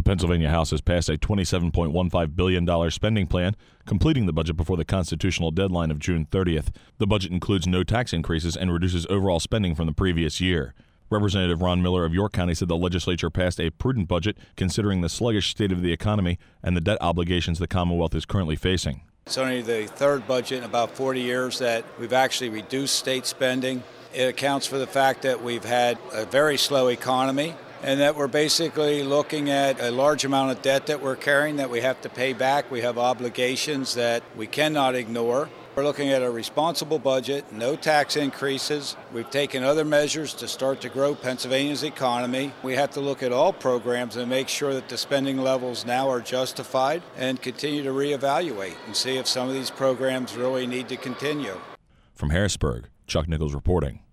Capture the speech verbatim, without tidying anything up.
Pennsylvania House has passed a twenty-seven point one five billion dollars spending plan, completing the budget before the constitutional deadline of June thirtieth. The budget includes no tax increases and reduces overall spending from the previous year. Representative Ron Miller of York County said the legislature passed a prudent budget considering the sluggish state of the economy and the debt obligations the Commonwealth is currently facing. It's only the third budget in about forty years that we've actually reduced state spending. It accounts for the fact that we've had a very slow economy and that we're basically looking at a large amount of debt that we're carrying that we have to pay back. We have obligations that we cannot ignore. We're looking at a responsible budget, no tax increases. We've taken other measures to start to grow Pennsylvania's economy. We have to look at all programs and make sure that the spending levels now are justified and continue to reevaluate and see if some of these programs really need to continue. From Harrisburg, Chuck Nichols reporting.